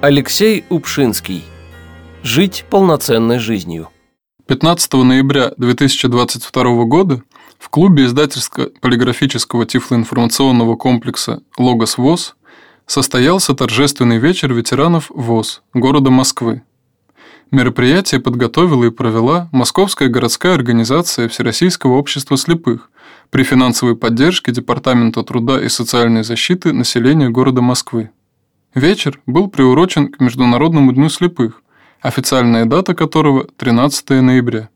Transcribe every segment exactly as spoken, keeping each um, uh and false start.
Алексей Упшинский. Жить полноценной жизнью. пятнадцатого ноября две тысячи двадцать второго года в клубе издательско-полиграфического тифлоинформационного комплекса «Логос ВОС» состоялся торжественный вечер ветеранов ВОС города Москвы. Мероприятие подготовила и провела Московская городская организация Всероссийского общества слепых при финансовой поддержке Департамента труда и социальной защиты населения города Москвы. Вечер был приурочен к Международному дню слепых, официальная дата которого – тринадцатого ноября.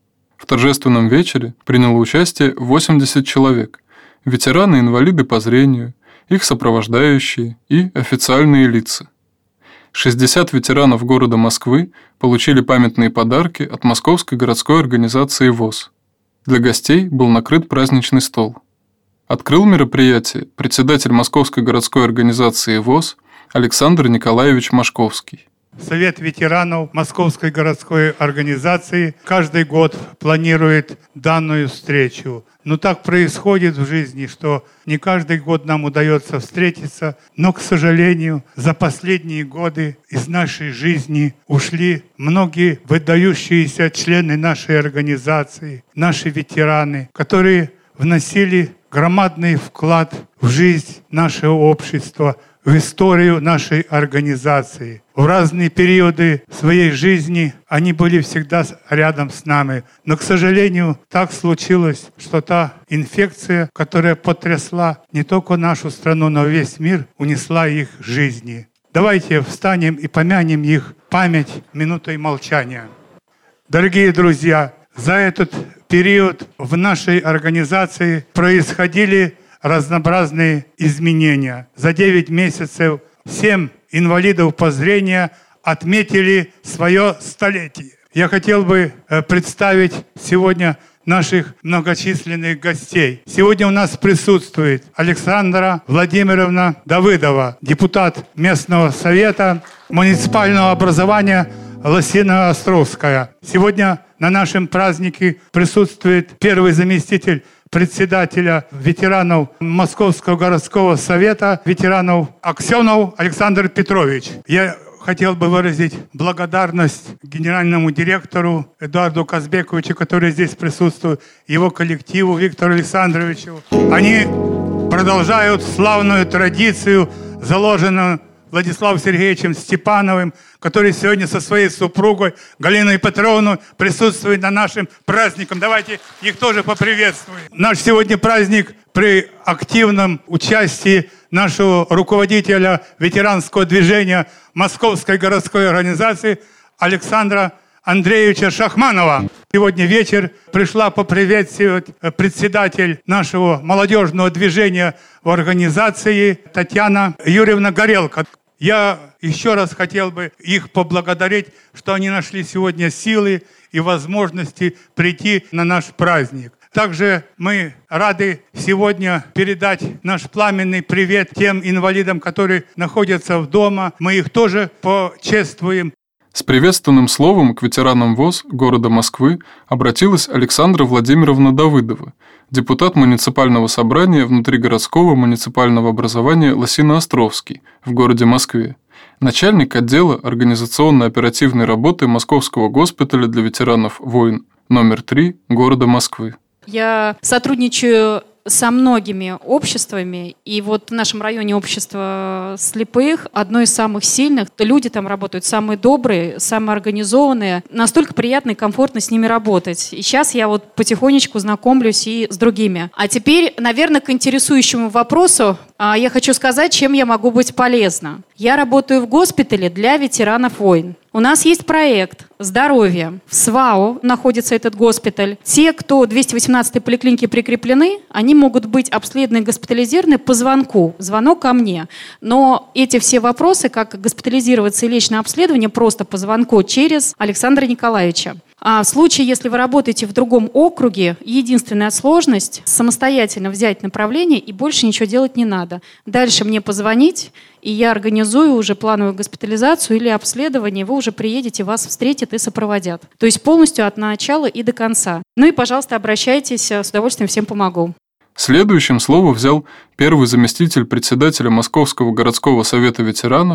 В торжественном вечере приняло участие восемьдесят человек, ветераны и инвалиды по зрению, их сопровождающие и официальные лица. шестьдесят ветеранов города Москвы получили памятные подарки от Московской городской организации ВОС. Для гостей был накрыт праздничный стол. Открыл мероприятие председатель Московской городской организации ВОС Александр Николаевич Машковский. Совет ветеранов Московской городской организации каждый год планирует данную встречу. Но так происходит в жизни, что не каждый год нам удается встретиться, но, к сожалению, за последние годы из нашей жизни ушли многие выдающиеся члены нашей организации, наши ветераны, которые вносили громадный вклад в жизнь нашего общества, в историю нашей организации. В разные периоды своей жизни они были всегда рядом с нами. Но, к сожалению, так случилось, что та инфекция, которая потрясла не только нашу страну, но весь мир, унесла их жизни. Давайте встанем и помянем их память минутой молчания. Дорогие друзья, за этот период в нашей организации происходили разнообразные изменения. За девять месяцев семь инвалидов по зрению отметили свое столетие. Я хотел бы представить сегодня наших многочисленных гостей. Сегодня у нас присутствует Александра Владимировна Давыдова, депутат местного совета муниципального образования Лосино-Островская. Сегодня на нашем празднике присутствует первый заместитель председателя ветеранов Московского городского совета, ветеранов Аксенов Александр Петрович. Я хотел бы выразить благодарность генеральному директору Эдуарду Казбековичу, который здесь присутствует, его коллективу Виктору Александровичу. Они продолжают славную традицию, заложенную Владиславом Сергеевичем Степановым, который сегодня со своей супругой Галиной Петровной присутствует на нашем празднике. Давайте их тоже поприветствуем. Наш сегодня праздник при активном участии нашего руководителя ветеранского движения Московской городской организации Александра Андреевича Шахманова. Сегодня вечер пришла поприветствовать председатель нашего молодежного движения в организации Татьяна Юрьевна Горелко. Я еще раз хотел бы их поблагодарить, что они нашли сегодня силы и возможности прийти на наш праздник. Также мы рады сегодня передать наш пламенный привет тем инвалидам, которые находятся в дома. Мы их тоже почествуем. С приветственным словом к ветеранам ВОС города Москвы обратилась Александра Владимировна Давыдова, депутат муниципального собрания внутригородского муниципального образования Лосино-Островский в городе Москве, начальник отдела организационно-оперативной работы Московского госпиталя для ветеранов войн номер три города Москвы. Я сотрудничаю со многими обществами, и вот в нашем районе общество слепых одно из самых сильных. Люди там работают самые добрые, самые организованные. Настолько приятно и комфортно с ними работать. И сейчас я вот потихонечку знакомлюсь и с другими. А теперь, наверное, к интересующему вопросу я хочу сказать, чем я могу быть полезна. Я работаю в госпитале для ветеранов войн. У нас есть проект «Здоровье». В СВАО находится этот госпиталь. Те, кто в двести восемнадцатой поликлинике прикреплены, они могут быть обследованы и госпитализированы по звонку. Звонок ко мне. Но эти все вопросы, как госпитализироваться и лечь на обследование, просто по звонку через Александра Николаевича. А в случае, если вы работаете в другом округе, единственная сложность – самостоятельно взять направление и больше ничего делать не надо. Дальше мне позвонить, и я организую уже плановую госпитализацию или обследование, вы уже приедете, вас встретят и сопроводят. То есть полностью от начала и до конца. Ну и, пожалуйста, обращайтесь, с удовольствием всем помогу. Следующим слово взял первый заместитель председателя Московского городского совета ветеранов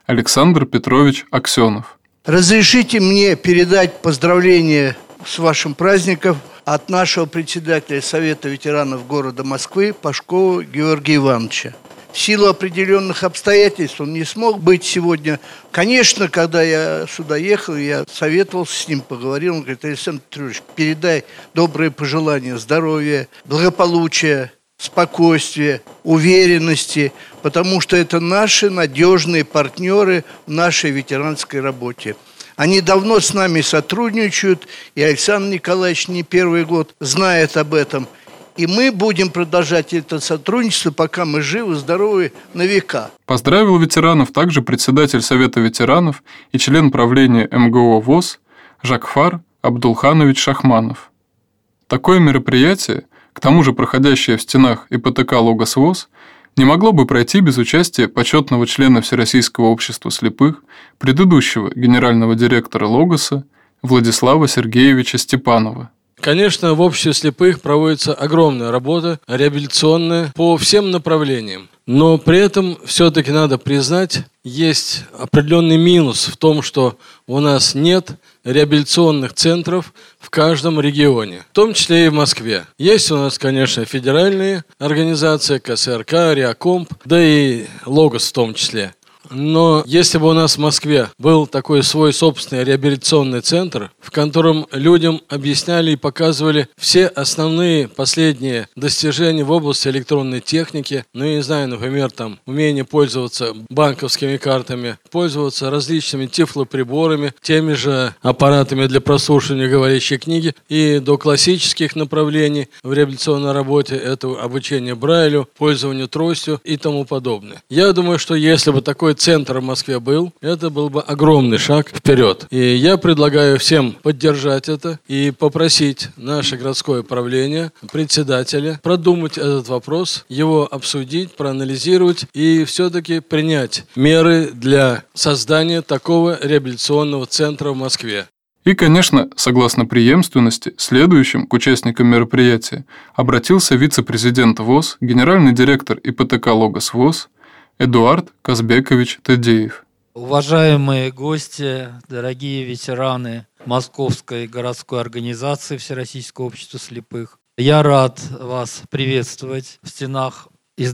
Александр Петрович Аксенов. Разрешите мне передать поздравления с вашим праздником от нашего председателя Совета ветеранов города Москвы Пашкова Георгия Ивановича. В силу определенных обстоятельств он не смог быть сегодня. Конечно, когда я сюда ехал, я советовался с ним, поговорил. Он говорит: Александр Петрович, передай добрые пожелания здоровья, благополучия, спокойствия, уверенности, потому что это наши надежные партнеры в нашей ветеранской работе. Они давно с нами сотрудничают, и Александр Николаевич не первый год знает об этом. И мы будем продолжать это сотрудничество, пока мы живы, здоровы, на века. Поздравил ветеранов также председатель Совета ветеранов и член правления эм гэ о ВОС Жакфар Абдулханович Шахманов. Такое мероприятие, к тому же проходящее в стенах и пэ тэ ка «Логос ВОС», не могло бы пройти без участия почетного члена Всероссийского общества слепых, предыдущего генерального директора «Логоса» Владислава Сергеевича Степанова. Конечно, в обществе слепых проводится огромная работа, реабилитационная, по всем направлениям. Но при этом все-таки надо признать, есть определенный минус в том, что у нас нет реабилитационных центров в каждом регионе, в том числе и в Москве. Есть у нас, конечно, федеральные организации, ка эс эр ка, Реакомп, да и Логос в том числе. Но если бы у нас в Москве был такой свой собственный реабилитационный центр, в котором людям объясняли и показывали все основные последние достижения в области электронной техники, ну, я не знаю, например, там, умение пользоваться банковскими картами, пользоваться различными тифлоприборами, теми же аппаратами для прослушивания говорящей книги, и до классических направлений в реабилитационной работе, это обучение Брайлю, пользованию тростью и тому подобное. Я думаю, что если бы такой центр в Москве был, это был бы огромный шаг вперед. И я предлагаю всем поддержать это и попросить наше городское правление, председателя, продумать этот вопрос, его обсудить, проанализировать и все-таки принять меры для создания такого реабилитационного центра в Москве. И, конечно, согласно преемственности, следующим к участникам мероприятия обратился вице-президент ВОС, генеральный директор и пэ тэ ка «Логос ВОС» Эдуард Казбекович Тедеев. Уважаемые гости, дорогие ветераны Московской городской организации Всероссийского общества слепых, я рад вас приветствовать в стенах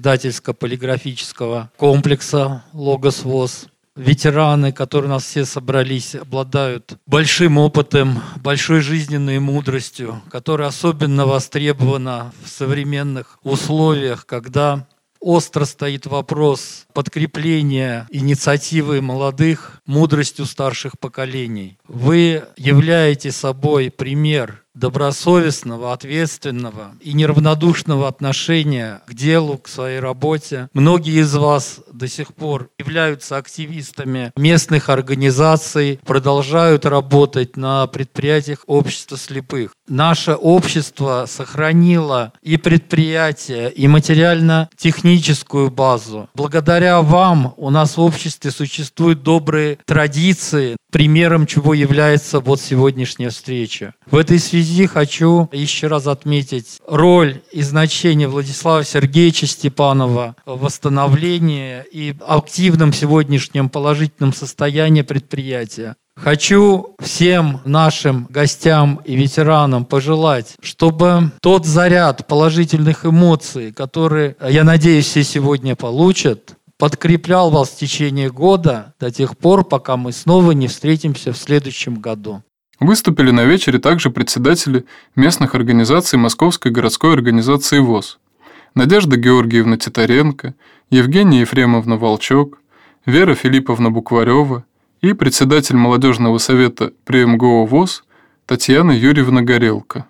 издательско-полиграфического комплекса «Логос ВОС». Ветераны, которые у нас все собрались, обладают большим опытом, большой жизненной мудростью, которая особенно востребована в современных условиях, когда остро стоит вопрос подкрепления инициативы молодых мудростью старших поколений. Вы являете собой пример добросовестного, ответственного и неравнодушного отношения к делу, к своей работе. Многие из вас до сих пор являются активистами местных организаций, продолжают работать на предприятиях общества слепых. Наше общество сохранило и предприятия, и материально-техническую базу. Благодаря вам у нас в обществе существуют добрые традиции, примером чего является вот сегодняшняя встреча. В этой связи хочу еще раз отметить роль и значение Владислава Сергеевича Степанова в восстановлении и активном сегодняшнем положительном состоянии предприятия. Хочу всем нашим гостям и ветеранам пожелать, чтобы тот заряд положительных эмоций, которые, я надеюсь, все сегодня получат, подкреплял вас в течение года до тех пор, пока мы снова не встретимся в следующем году. Выступили на вечере также председатели местных организаций Московской городской организации ВОС: Надежда Георгиевна Титаренко, Евгения Ефремовна Волчок, Вера Филипповна Букварева и председатель молодежного совета при эм гэ о ВОС Татьяна Юрьевна Горелко.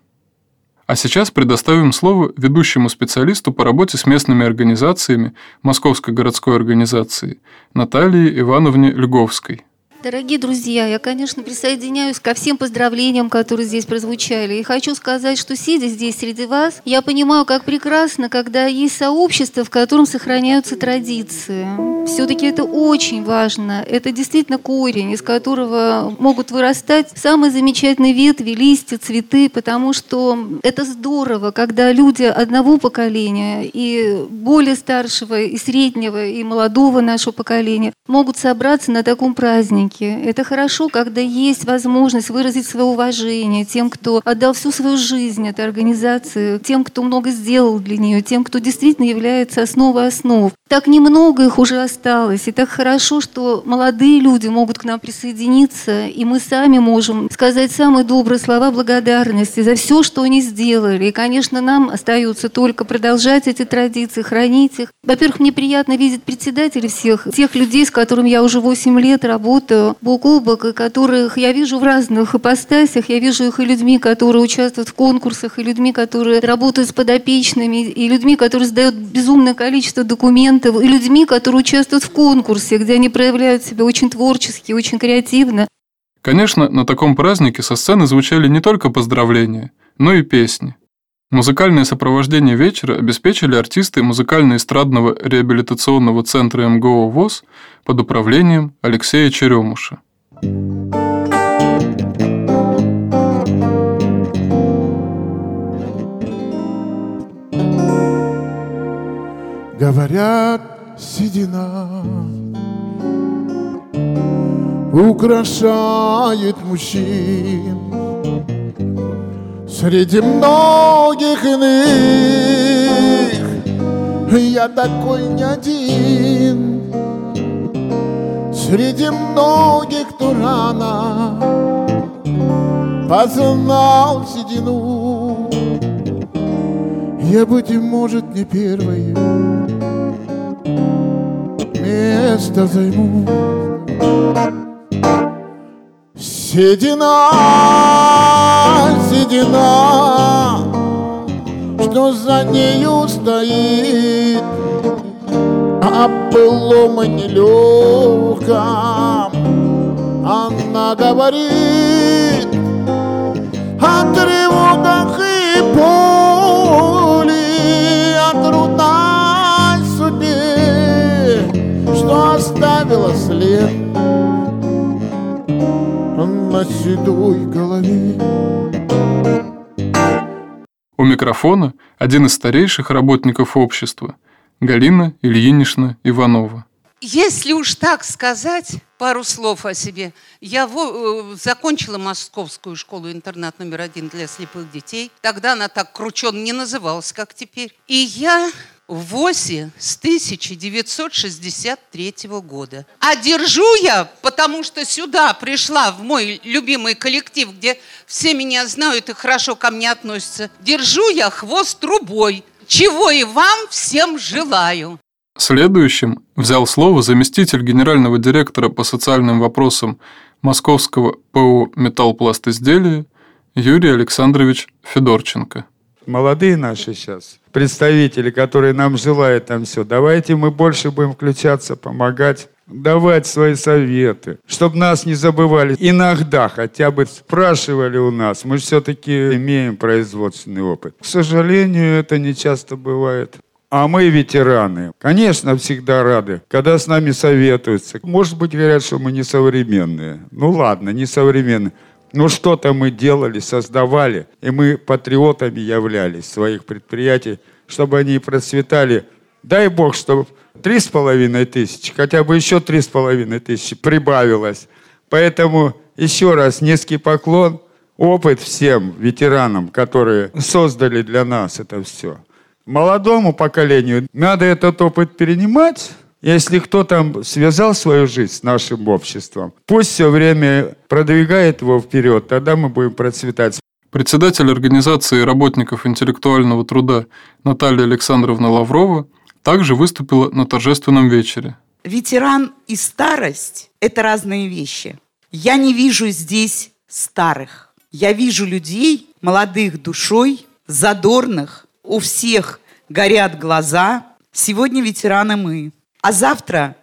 А сейчас предоставим слово ведущему специалисту по работе с местными организациями Московской городской организации Наталье Ивановне Льговской. Дорогие друзья, я, конечно, присоединяюсь ко всем поздравлениям, которые здесь прозвучали. И хочу сказать, что, сидя здесь среди вас, я понимаю, как прекрасно, когда есть сообщество, в котором сохраняются традиции. Все-таки это очень важно. Это действительно корень, из которого могут вырастать самые замечательные ветви, листья, цветы, потому что это здорово, когда люди одного поколения и более старшего, и среднего, и молодого нашего поколения могут собраться на таком празднике. Это хорошо, когда есть возможность выразить свое уважение тем, кто отдал всю свою жизнь этой организации, тем, кто много сделал для нее, тем, кто действительно является основой основ. Так немного их уже осталось, и так хорошо, что молодые люди могут к нам присоединиться, и мы сами можем сказать самые добрые слова благодарности за все, что они сделали. И, конечно, нам остается только продолжать эти традиции, хранить их. Во-первых, мне приятно видеть председателей всех тех людей, с которыми я уже восемь лет работаю бок о бок, и которых я вижу в разных ипостасях. Я вижу их и людьми, которые участвуют в конкурсах, и людьми, которые работают с подопечными, и людьми, которые сдают безумное количество документов, и людьми, которые участвуют в конкурсе, где они проявляют себя очень творчески, очень креативно. Конечно, на таком празднике со сцены звучали не только поздравления, но и песни. Музыкальное сопровождение вечера обеспечили артисты музыкально-эстрадного реабилитационного центра эм гэ о ВОС под управлением Алексея Черемуша. Говорят, седина украшает мужчин среди многих иных. Я такой не один среди многих, кто рано познал седину. Я, быть может, не первое место займу. Седина, седина, что за нею стоит, о былом нелегком она говорит, о тревогах и боли, о трудной судьбе, что оставила след на седой голове. У микрофона один из старейших работников общества Галина Ильинична Иванова. Если уж так сказать, пару слов о себе. Я в, закончила Московскую школу-интернат номер один для слепых детей. Тогда она так крученно не называлась, как теперь. И я в ВОСе с тысяча девятьсот шестьдесят третьего года. А держу я, потому что сюда пришла, в мой любимый коллектив, где все меня знают и хорошо ко мне относятся. Держу я хвост трубой, чего и вам всем желаю. Следующим взял слово заместитель генерального директора по социальным вопросам Московского ПО «Металлпластизделия» Юрий Александрович Федорченко. Молодые наши сейчас, представители, которые нам желают там все, давайте мы больше будем включаться, помогать, давать свои советы, чтобы нас не забывали. Иногда хотя бы спрашивали у нас, мы все-таки имеем производственный опыт. К сожалению, это не часто бывает. А мы ветераны. Конечно, всегда рады, когда с нами советуются. Может быть, говорят, что мы не современные. Ну ладно, не современные. Ну что-то мы делали, создавали, и мы патриотами являлись своих предприятий, чтобы они процветали. Дай Бог, чтобы три с половиной тысячи, хотя бы еще три с половиной тысячи прибавилось. Поэтому еще раз низкий поклон, опыт всем ветеранам, которые создали для нас это все. Молодому поколению надо этот опыт перенимать. Если кто там связал свою жизнь с нашим обществом, пусть все время продвигает его вперед, тогда мы будем процветать. Председатель организации работников интеллектуального труда Наталья Александровна Лаврова также выступила на торжественном вечере. Ветеран и старость – это разные вещи. Я не вижу здесь старых. Я вижу людей, молодых душой, задорных. У всех горят глаза. Сегодня ветераны мы. А завтра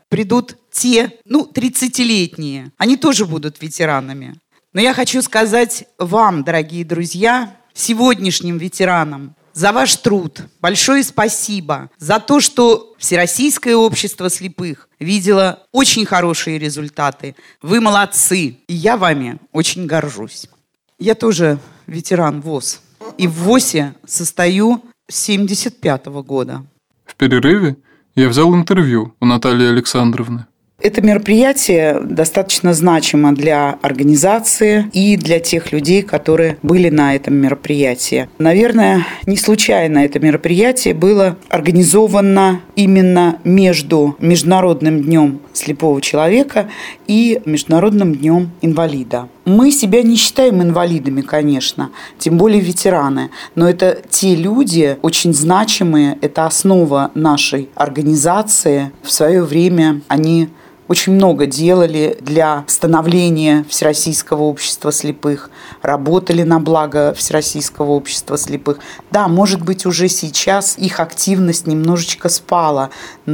придут те, ну, тридцатилетние. Они тоже будут ветеранами. Но я хочу сказать вам, дорогие друзья, сегодняшним ветеранам, за ваш труд. Большое спасибо за то, что Всероссийское общество слепых видело очень хорошие результаты. Вы молодцы, и я вами очень горжусь. Я тоже ветеран ВОС. И в ВОСе состою с семьдесят пятого года. В перерыве я взял интервью у Натальи Александровны. Это мероприятие достаточно значимо для организации и для тех людей, которые были на этом мероприятии. Наверное, не случайно это мероприятие было организовано именно между Международным днем слепого человека и Международным днем инвалида. Мы себя не считаем инвалидами, конечно, тем более ветераны, но это те люди очень значимые, это основа нашей организации. В свое время они очень много делали для становления Всероссийского общества слепых, работали на благо Всероссийского общества слепых. Да, может быть, уже сейчас их активность немножечко спала,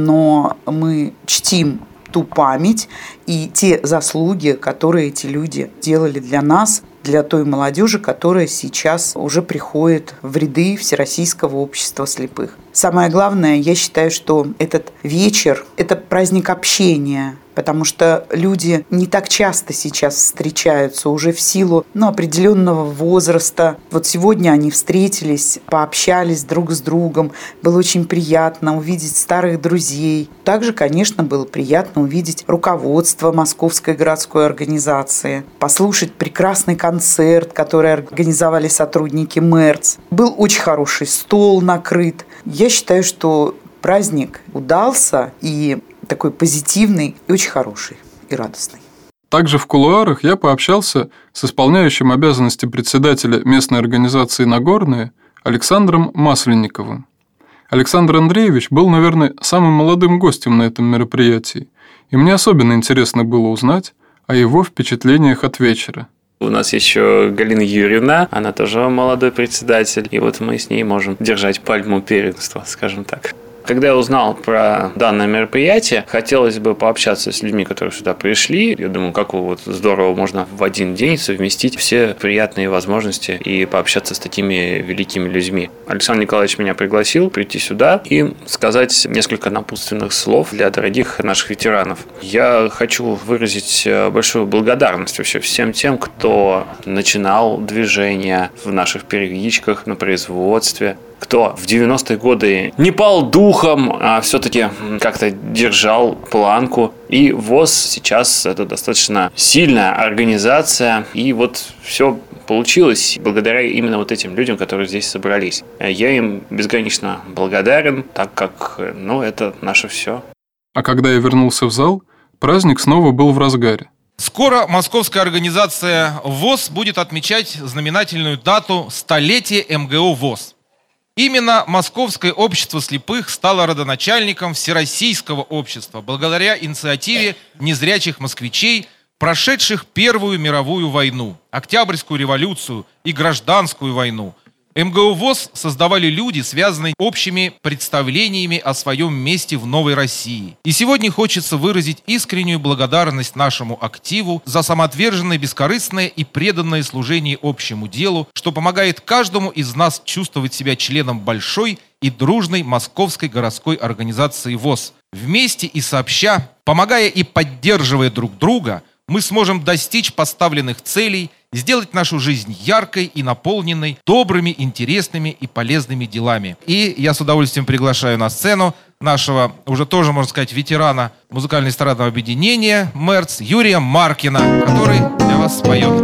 но мы чтим ту память и те заслуги, которые эти люди делали для нас, для той молодежи, которая сейчас уже приходит в ряды Всероссийского общества слепых. Самое главное, я считаю, что этот вечер – это праздник общения, потому что люди не так часто сейчас встречаются уже в силу ну, определенного возраста. Вот сегодня они встретились, пообщались друг с другом. Было очень приятно увидеть старых друзей. Также, конечно, было приятно увидеть руководство Московской городской организации, послушать прекрасный концерт, который организовали сотрудники МЭРЦ. Был очень хороший стол накрыт. Я считаю, что праздник удался и такой позитивный и очень хороший и радостный. Также в кулуарах я пообщался с исполняющим обязанности председателя местной организации «Нагорные» Александром Масленниковым. Александр Андреевич был, наверное, самым молодым гостем на этом мероприятии, и мне особенно интересно было узнать о его впечатлениях от вечера. У нас еще Галина Юрьевна, она тоже молодой председатель, и вот мы с ней можем держать пальму первенства, скажем так. Когда я узнал про данное мероприятие, хотелось бы пообщаться с людьми, которые сюда пришли. Я думаю, как вот здорово можно в один день совместить все приятные возможности и пообщаться с такими великими людьми. Александр Николаевич меня пригласил прийти сюда и сказать несколько напутственных слов для дорогих наших ветеранов. Я хочу выразить большую благодарность вообще всем тем, кто начинал движение в наших первичках на производстве, кто в девяностые годы не пал духом, а все-таки как-то держал планку. И ВОС сейчас это достаточно сильная организация, и вот все получилось благодаря именно вот этим людям, которые здесь собрались. Я им безгранично благодарен, так как, ну, это наше все. А когда я вернулся в зал, праздник снова был в разгаре. Скоро московская организация ВОС будет отмечать знаменательную дату столетия МГО ВОС. Именно Московское общество слепых стало родоначальником Всероссийского общества благодаря инициативе незрячих москвичей, прошедших Первую мировую войну, Октябрьскую революцию и Гражданскую войну. МГО ВОС создавали люди, связанные общими представлениями о своем месте в новой России. И сегодня хочется выразить искреннюю благодарность нашему активу за самоотверженное, бескорыстное и преданное служение общему делу, что помогает каждому из нас чувствовать себя членом большой и дружной Московской городской организации ВОС. Вместе и сообща, помогая и поддерживая друг друга, мы сможем достичь поставленных целей, сделать нашу жизнь яркой и наполненной добрыми, интересными и полезными делами. И я с удовольствием приглашаю на сцену нашего, уже тоже, можно сказать, ветерана музыкально-эстрадного объединения МЭРЦ Юрия Маркина, который для вас споет.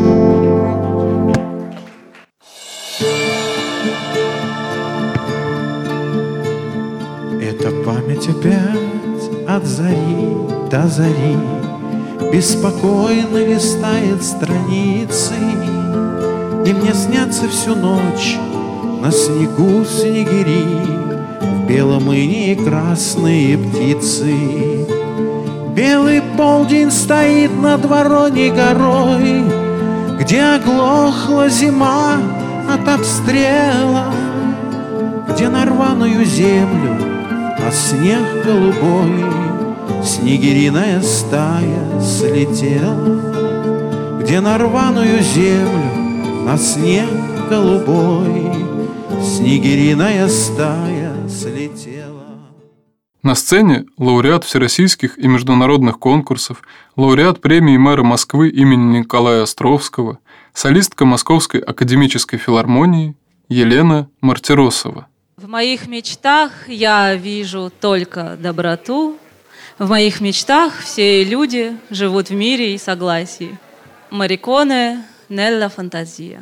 Это память опять от зари до зари беспокойно листает страницы, и мне снятся всю ночь на снегу снегири, в белом инее красные птицы. Белый полдень стоит над Вороньей горой, где оглохла зима от обстрела, где на рваную землю, а снег голубой снегириная стая слетела, где на рваную землю, на снег голубой, снегириная стая слетела. На сцене лауреат всероссийских и международных конкурсов, лауреат премии мэра Москвы имени Николая Островского, солистка Московской академической филармонии Елена Мартиросова. В моих мечтах я вижу только доброту. В моих мечтах все люди живут в мире и согласии. Мариконе Нелла Фантазия.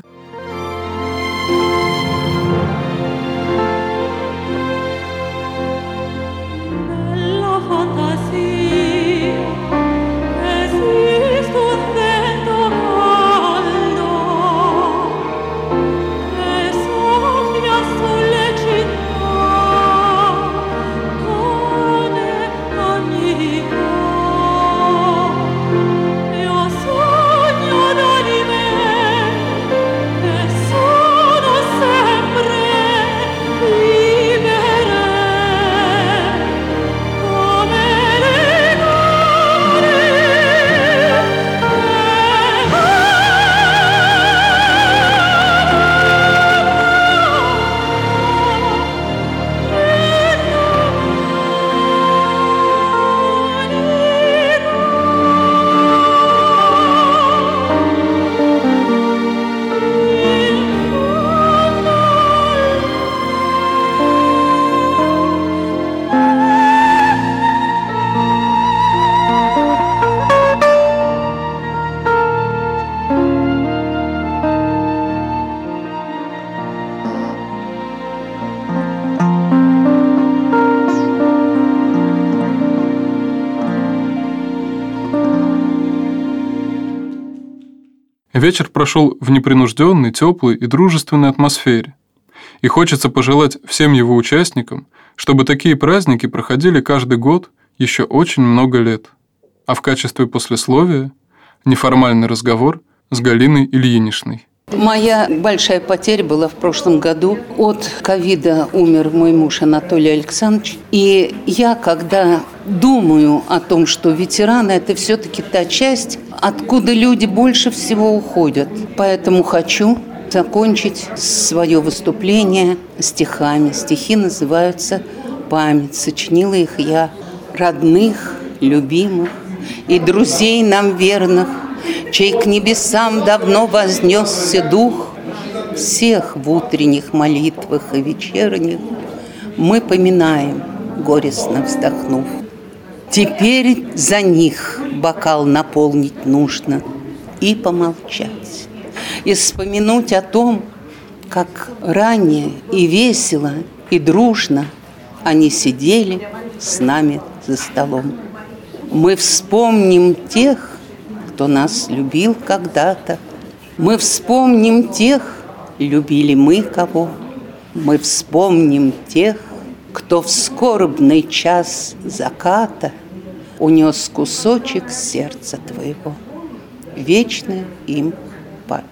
Вечер прошел в непринужденной, теплой и дружественной атмосфере. И хочется пожелать всем его участникам, чтобы такие праздники проходили каждый год еще очень много лет. А в качестве послесловия неформальный разговор с Галиной Ильиничной. Моя большая потеря была в прошлом году. От ковида умер мой муж Анатолий Александрович. И я, когда думаю о том, что ветераны – это все-таки та часть, откуда люди больше всего уходят. Поэтому хочу закончить свое выступление стихами. Стихи называются «Память». Сочинила их я. Родных, любимых и друзей нам верных, чей к небесам давно вознесся дух, всех в утренних молитвах и вечерних мы поминаем, горестно вздохнув. Теперь за них бокал наполнить нужно и помолчать, и вспомянуть о том, как ранее и весело, и дружно они сидели с нами за столом. Мы вспомним тех, кто нас любил когда-то. Мы вспомним тех, любили мы кого. Мы вспомним тех, кто в скорбный час заката унес кусочек сердца твоего. Вечная им память.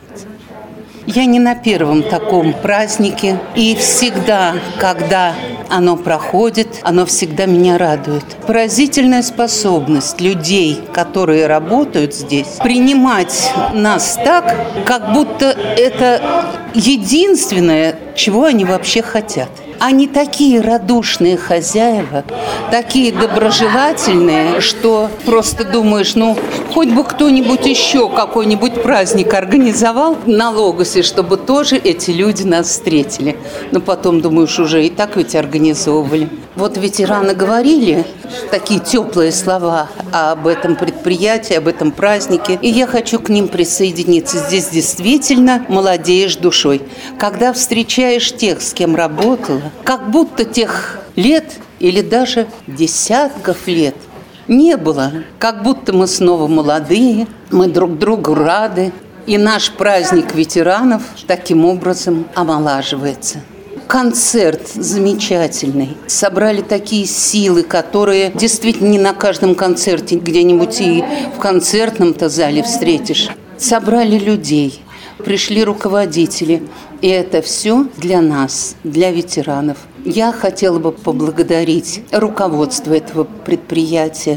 Я не на первом таком празднике, и всегда, когда оно проходит, оно всегда меня радует. Поразительная способность людей, которые работают здесь, принимать нас так, как будто это единственное, чего они вообще хотят. Они такие радушные хозяева, такие доброжелательные, что просто думаешь, ну, хоть бы кто-нибудь еще какой-нибудь праздник организовал на Логосе, чтобы тоже эти люди нас встретили. Но потом думаешь, уже и так ведь организовывали. Вот ветераны говорили такие теплые слова об этом предприятии, об этом празднике, и я хочу к ним присоединиться. Здесь действительно молодеешь душой. Когда встречаешь тех, с кем работала, как будто тех лет или даже десятков лет не было. Как будто мы снова молодые, мы друг другу рады. И наш праздник ветеранов таким образом омолаживается. Концерт замечательный. Собрали такие силы, которые действительно не на каждом концерте где-нибудь и в концертном-то зале встретишь. Собрали людей, пришли руководители. И это все для нас, для ветеранов. Я хотела бы поблагодарить руководство этого предприятия,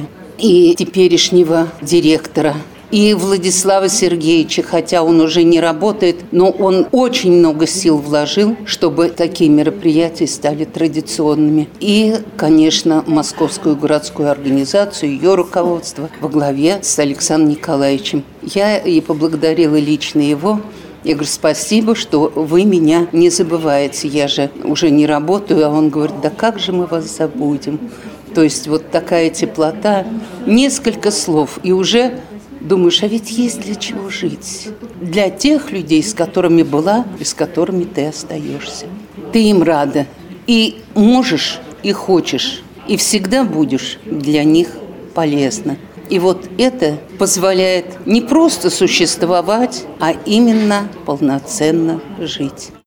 и теперешнего директора, и Владислава Сергеевича, хотя он уже не работает, но он очень много сил вложил, чтобы такие мероприятия стали традиционными. И, конечно, Московскую городскую организацию, ее руководство во главе с Александром Николаевичем. Я и поблагодарила лично его. Я говорю, спасибо, что вы меня не забываете. Я же уже не работаю, а он говорит, да как же мы вас забудем. То есть вот такая теплота, несколько слов, и уже думаешь, а ведь есть для чего жить. Для тех людей, с которыми была и с которыми ты остаешься. Ты им рада. И можешь, и хочешь, и всегда будешь для них полезна. И вот это позволяет не просто существовать, а именно полноценно жить.